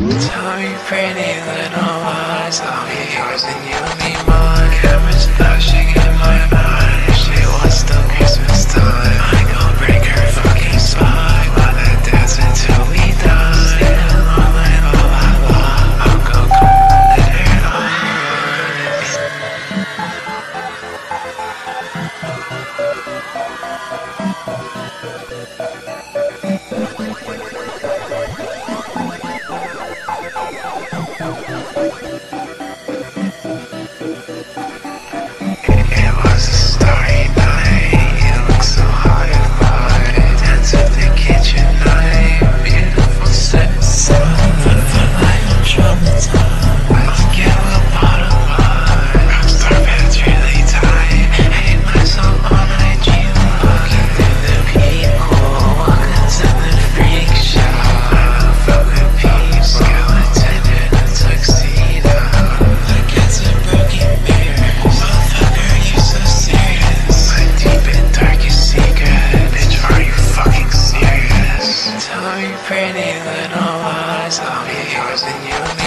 Tell me pretty little lies, I'll be yours and you'll be mine. Cameras flashing in my mind, if she wants the Christmas time, I go break her fucking spine, while they dance until we die. Singing along like la la la, I'll go let her It was a starry night, you look so high and wide. Dance at the kitchen knife, beautiful sex. Like I'm traumatized. I'll give a bottle of wine. Rockstar pants really tight. Hate myself on IG Looking through the people, walking to the freak show. Fuck with peeps, skeleton in a tuxedo. Like it's a broken mirror. Motherfucker, you so serious. My deep and darkest secret. Bitch, are you fucking serious? Tell me pretty little lies, I'll be yours and you'll be